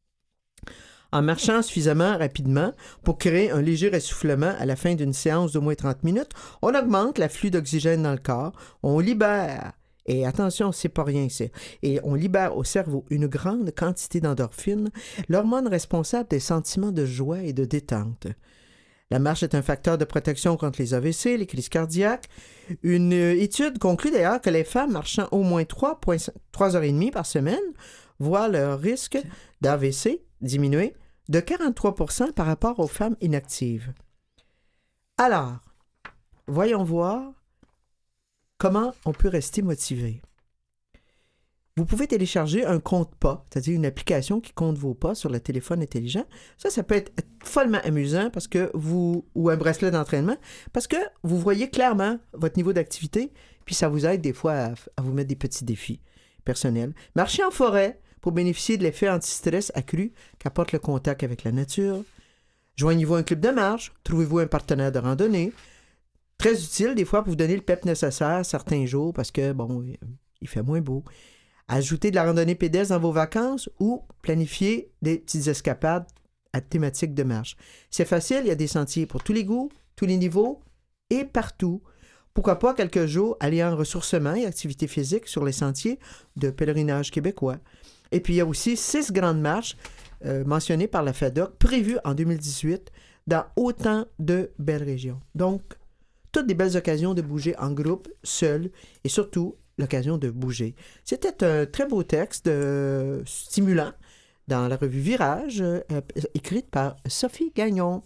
En marchant suffisamment rapidement pour créer un léger essoufflement à la fin d'une séance d'au moins 30 minutes, on augmente l'afflux d'oxygène dans le corps, on libère, et attention, c'est pas rien, et on libère au cerveau une grande quantité d'endorphines, l'hormone responsable des sentiments de joie et de détente. La marche est un facteur de protection contre les AVC, les crises cardiaques. Une étude conclut d'ailleurs que les femmes marchant au moins 3 heures et demie par semaine voient leur risque d'AVC diminuer de 43% par rapport aux femmes inactives. Alors, voyons voir comment on peut rester motivé. Vous pouvez télécharger un compte-pas, c'est-à-dire une application qui compte vos pas sur le téléphone intelligent. Ça peut être follement amusant ou un bracelet d'entraînement, parce que vous voyez clairement votre niveau d'activité, puis ça vous aide des fois à vous mettre des petits défis personnels. Marchez en forêt pour bénéficier de l'effet anti-stress accru qu'apporte le contact avec la nature. Joignez-vous à un club de marche, trouvez-vous un partenaire de randonnée. Très utile des fois pour vous donner le pep nécessaire certains jours parce que, il fait moins beau. Ajoutez de la randonnée pédestre dans vos vacances ou planifiez des petites escapades à thématique de marche. C'est facile, il y a des sentiers pour tous les goûts, tous les niveaux et partout. Pourquoi pas quelques jours alliant ressourcement et activité physique sur les sentiers de pèlerinage québécois. Et puis il y a aussi 6 grandes marches mentionnées par la FADOC prévues en 2018 dans autant de belles régions. Donc, toutes des belles occasions de bouger en groupe, seul et surtout l'occasion de bouger. C'était un très beau texte stimulant dans la revue Virage, écrite par Sophie Gagnon.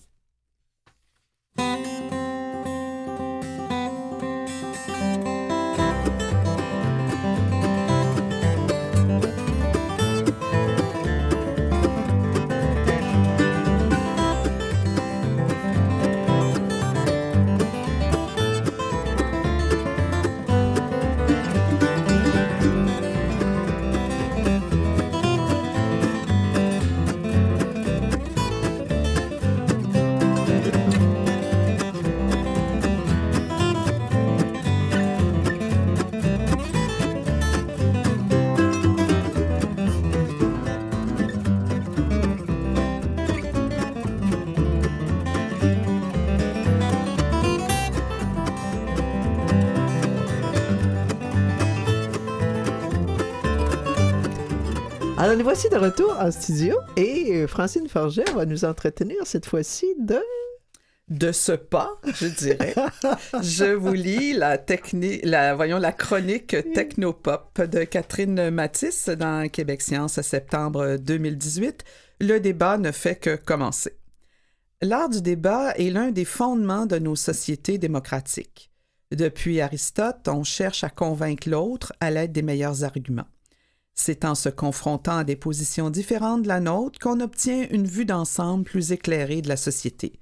Alors, nous voici de retour en studio et Francine Forget va nous entretenir cette fois-ci de ce pas, je dirais. Je vous lis la chronique Technopop de Catherine Matisse dans Québec Science, septembre 2018. Le débat ne fait que commencer. L'art du débat est l'un des fondements de nos sociétés démocratiques. Depuis Aristote, on cherche à convaincre l'autre à l'aide des meilleurs arguments. C'est en se confrontant à des positions différentes de la nôtre qu'on obtient une vue d'ensemble plus éclairée de la société.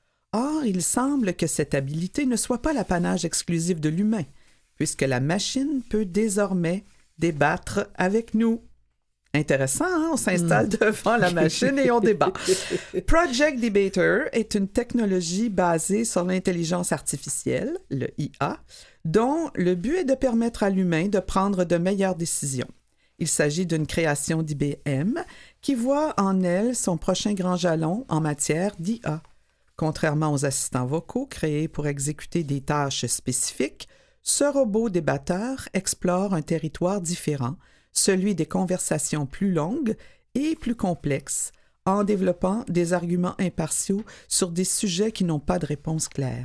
Or, il semble que cette habileté ne soit pas l'apanage exclusif de l'humain, puisque la machine peut désormais débattre avec nous. Intéressant, hein? On s'installe devant la machine et on débat. Project Debater est une technologie basée sur l'intelligence artificielle, le IA, dont le but est de permettre à l'humain de prendre de meilleures décisions. Il s'agit d'une création d'IBM qui voit en elle son prochain grand jalon en matière d'IA. Contrairement aux assistants vocaux créés pour exécuter des tâches spécifiques, ce robot débatteur explore un territoire différent, celui des conversations plus longues et plus complexes, en développant des arguments impartiaux sur des sujets qui n'ont pas de réponse claire.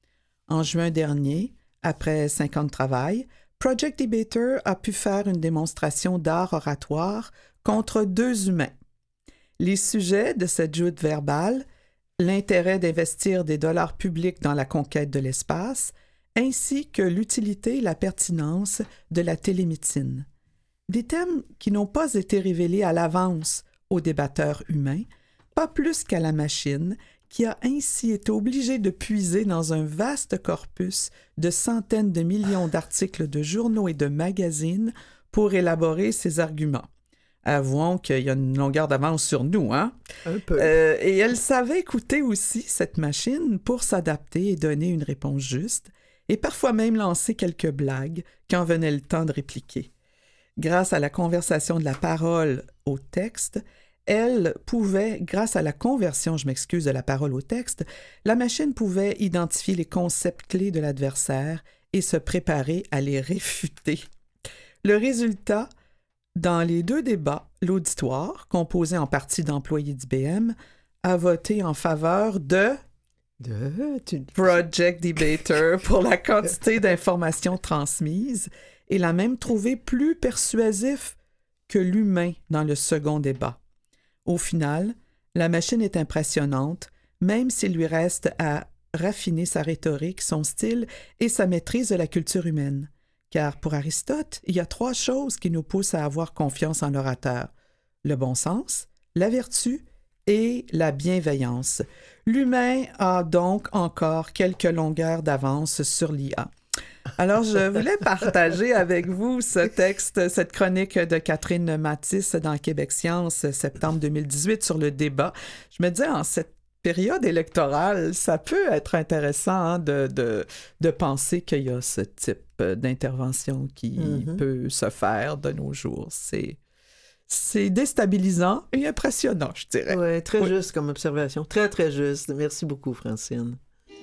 En juin dernier, après 5 ans de travail, Project Debater a pu faire une démonstration d'art oratoire contre 2 humains. Les sujets de cette joute verbale, l'intérêt d'investir des dollars publics dans la conquête de l'espace, ainsi que l'utilité et la pertinence de la télémédecine. Des thèmes qui n'ont pas été révélés à l'avance aux débatteurs humains, pas plus qu'à la machine, qui a ainsi été obligée de puiser dans un vaste corpus de centaines de millions d'articles de journaux et de magazines pour élaborer ses arguments. Avouons qu'il y a une longueur d'avance sur nous, hein? Un peu. Et elle savait écouter aussi cette machine pour s'adapter et donner une réponse juste, et parfois même lancer quelques blagues quand venait le temps de répliquer. Grâce à la conversation de la parole au texte, grâce à la conversion, de la parole au texte, la machine pouvait identifier les concepts clés de l'adversaire et se préparer à les réfuter. Le résultat, dans les 2 débats, l'auditoire, composé en partie d'employés d'IBM, a voté en faveur de Project Debater pour la quantité d'informations transmises et l'a même trouvé plus persuasif que l'humain dans le second débat. Au final, la machine est impressionnante, même s'il lui reste à raffiner sa rhétorique, son style et sa maîtrise de la culture humaine. Car pour Aristote, il y a 3 choses qui nous poussent à avoir confiance en l'orateur: le bon sens, la vertu et la bienveillance. L'humain a donc encore quelques longueurs d'avance sur l'IA. Alors, je voulais partager avec vous ce texte, cette chronique de Catherine Matisse dans Québec Science, septembre 2018, sur le débat. Je me disais, en cette période électorale, ça peut être intéressant hein, de penser qu'il y a ce type d'intervention qui peut se faire de nos jours. C'est déstabilisant et impressionnant, je dirais. Oui, très juste comme observation. Très, très juste. Merci beaucoup, Francine.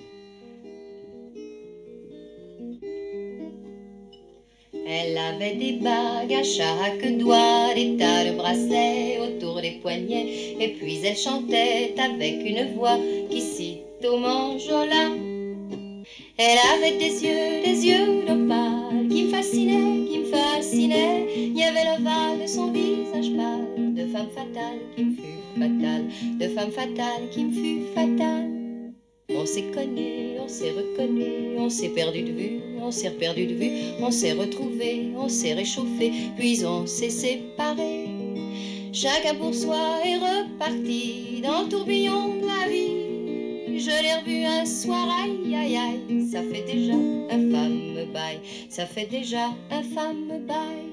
Elle avait des bagues à chaque doigt, des tas de bracelets autour des poignets, et puis elle chantait avec une voix qui cite au manjola. Elle avait des yeux d'opale qui me fascinaient, qui me fascinaient. Il y avait l'ovale de son visage pâle, de de femme fatale qui me fut fatale, de femme fatale qui me fut fatale. On s'est connu, on s'est reconnu, on s'est perdu de vue, on s'est reperdu de vue, on s'est retrouvé, on s'est réchauffé, puis on s'est séparés. Chacun pour soi est reparti dans le tourbillon de la vie. Je l'ai revu un soir, aïe aïe aïe, ça fait déjà un fameux bail, ça fait déjà un fameux bail.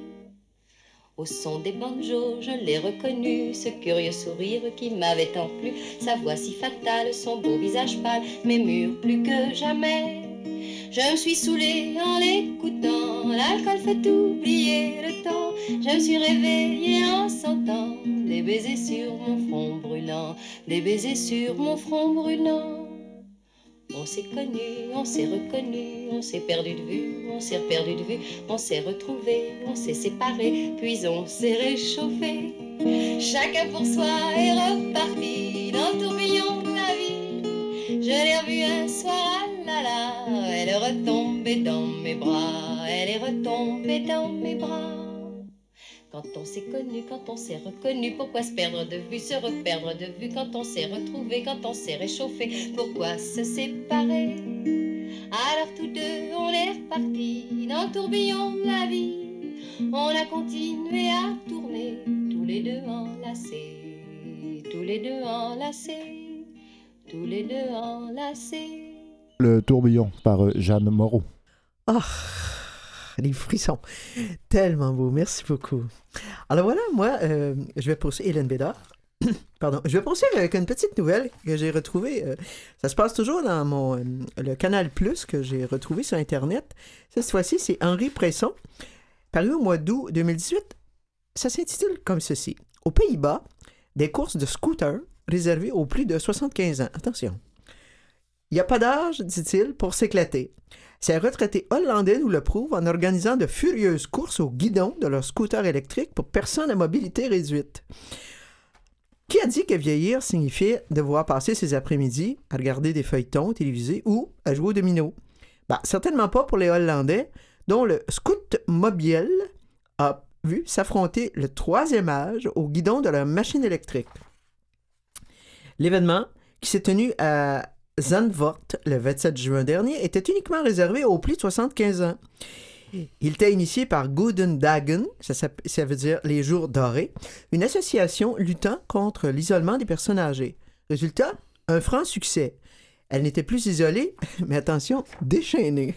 Au son des banjos, je l'ai reconnu, ce curieux sourire qui m'avait tant plu, sa voix si fatale, son beau visage pâle, mais mûr plus que jamais. Je me suis saoulée en l'écoutant, l'alcool fait oublier le temps. Je me suis réveillée en sentant des baisers sur mon front brûlant, des baisers sur mon front brûlant. On s'est connu, on s'est reconnu, on s'est perdu de vue, on s'est reperdu de vue, on s'est retrouvé, on s'est séparé, puis on s'est réchauffé. Chacun pour soi est reparti dans le tourbillon de la vie. Je l'ai revue un soir, ah là là, elle est retombée dans mes bras, elle est retombée dans mes bras. Quand on s'est connu, quand on s'est reconnu, pourquoi se perdre de vue, se reperdre de vue? Quand on s'est retrouvé, quand on s'est réchauffé, pourquoi se séparer? Alors tous deux, on est repartis dans le tourbillon de la vie. On a continué à tourner, tous les deux enlacés, tous les deux enlacés, tous les deux enlacés. Le tourbillon par Jeanne Moreau. Ah, les frissons. Tellement beau. Merci beaucoup. Alors voilà, moi, je vais poursuivre. Hélène Bédard. Pardon. Je vais poursuivre avec une petite nouvelle que j'ai retrouvée. Ça se passe toujours dans le Canal Plus que j'ai retrouvé sur Internet. Cette fois-ci, c'est Henri Presson, paru au mois d'août 2018. Ça s'intitule comme ceci. Aux Pays-Bas, des courses de scooters réservées aux plus de 75 ans. Attention. Il n'y a pas d'âge, dit-il, pour s'éclater. Ces retraités hollandais nous le prouvent en organisant de furieuses courses au guidon de leurs scooters électriques pour personnes à mobilité réduite. Qui a dit que vieillir signifiait devoir passer ses après-midi à regarder des feuilletons télévisés ou à jouer au domino? Certainement pas pour les Hollandais, dont le Scootmobiel a vu s'affronter le troisième âge au guidon de leur machine électrique. L'événement, qui s'est tenu à Zandvoort le 27 juin dernier, était uniquement réservé aux plus de 75 ans. Il était initié par Gouden Dagen, ça veut dire les jours dorés, une association luttant contre l'isolement des personnes âgées. Résultat, un franc succès. Elle n'était plus isolée, mais attention, déchaînée.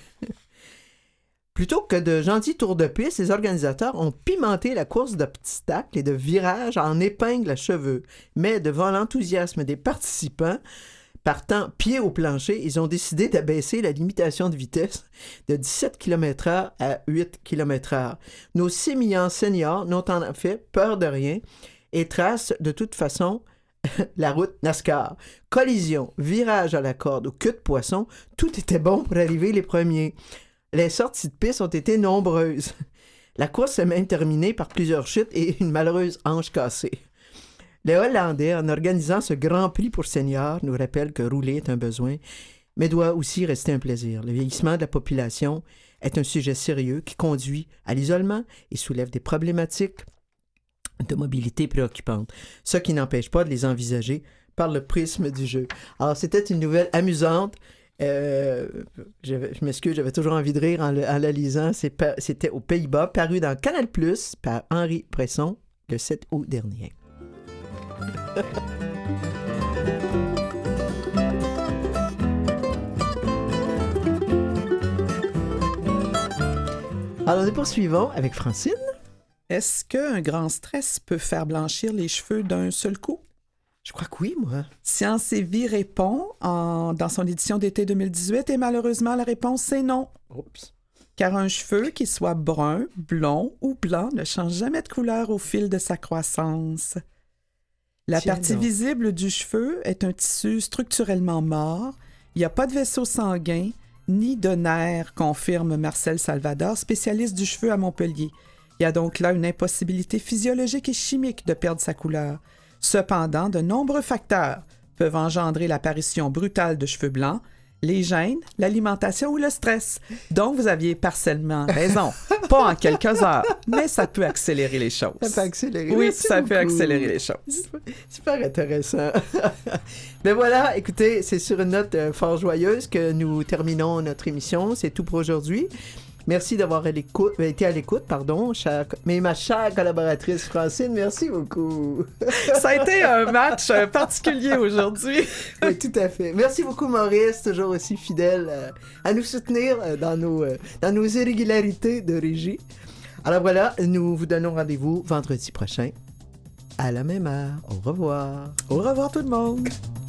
Plutôt que de gentils tours de piste, les organisateurs ont pimenté la course d'obstacles et de virages en épingles à cheveux. Mais devant l'enthousiasme des participants, partant pied au plancher, ils ont décidé d'abaisser la limitation de vitesse de 17 km/h à 8 km/h. Nos sémillants seniors n'ont en fait peur de rien et tracent de toute façon la route NASCAR. Collision, virage à la corde ou queue de poisson, tout était bon pour arriver les premiers. Les sorties de piste ont été nombreuses. La course s'est même terminée par plusieurs chutes et une malheureuse hanche cassée. Les Hollandais, en organisant ce Grand Prix pour seniors, nous rappellent que rouler est un besoin, mais doit aussi rester un plaisir. Le vieillissement de la population est un sujet sérieux qui conduit à l'isolement et soulève des problématiques de mobilité préoccupantes, ce qui n'empêche pas de les envisager par le prisme du jeu. Alors, c'était une nouvelle amusante. Je m'excuse, j'avais toujours envie de rire en la lisant. C'était aux Pays-Bas, paru dans Canal+, par Henri Presson, le 7 août dernier. Alors, nous poursuivons avec Francine. Est-ce qu'un grand stress peut faire blanchir les cheveux d'un seul coup? Je crois que oui, moi. Science et Vie répond dans son édition d'été 2018 et malheureusement, la réponse, c'est non. Oups. Car un cheveu, qu'il soit brun, blond ou blanc, ne change jamais de couleur au fil de sa croissance. La partie visible du cheveu est un tissu structurellement mort. Il n'y a pas de vaisseau sanguin ni de nerfs, confirme Marcel Salvador, spécialiste du cheveu à Montpellier. Il y a donc là une impossibilité physiologique et chimique de perdre sa couleur. Cependant, de nombreux facteurs peuvent engendrer l'apparition brutale de cheveux blancs. les gènes, l'alimentation ou le stress. Donc, vous aviez partiellement raison. Pas en quelques heures, mais ça peut accélérer les choses. Ça peut accélérer. Oui, Merci ça beaucoup. peut accélérer les choses. Super intéressant. Ben voilà, écoutez, c'est sur une note fort joyeuse que nous terminons notre émission. C'est tout pour aujourd'hui. Merci d'avoir été à l'écoute, mais ma chère collaboratrice Francine, merci beaucoup. Ça a été un match particulier aujourd'hui. Oui, tout à fait. Merci beaucoup, Maurice, toujours aussi fidèle à nous soutenir dans nos irrégularités de régie. Alors voilà, nous vous donnons rendez-vous vendredi prochain à la même heure. Au revoir. Au revoir tout le monde.